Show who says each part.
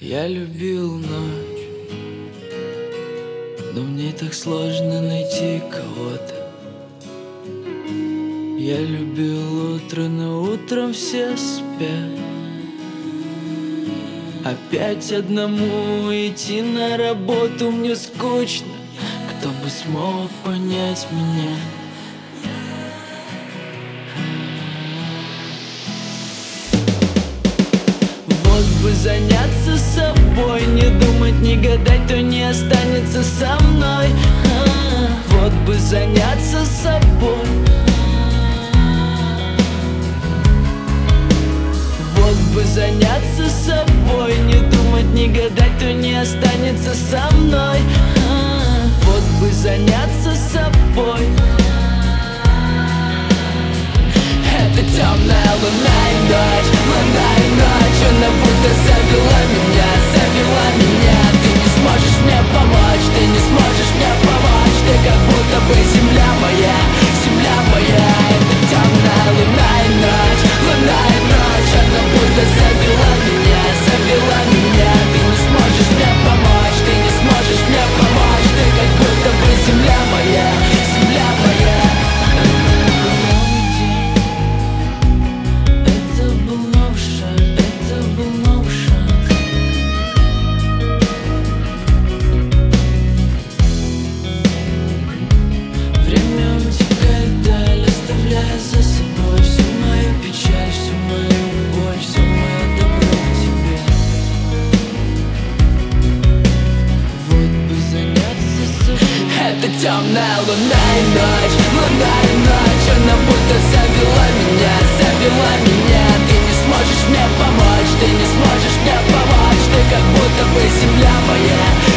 Speaker 1: Я любил ночь, но мне так сложно найти кого-то. Я любил утро, но утром все спят. Опять одному идти на работу мне скучно. Кто бы смог понять меня? Вот бы заняться собой, не думать, не гадать, кто не останется со мной. Вот бы заняться собой. Вот бы заняться собой, не думать, не гадать, кто не останется со мной. Вот бы заняться собой. Это темная луна и ночь, она будто завела меня. Ты не сможешь мне помочь, ты не сможешь мне помочь. Ты как будто бы земля моя. Это темная луна и ночь, она будто завела меня. Ты не сможешь мне помочь, ты не сможешь мне помочь. Ты как будто бы земля моя. Это темная луна и ночь, она будто завела меня. Ты не сможешь мне помочь, ты не сможешь мне помочь. Ты как будто бы земля моя.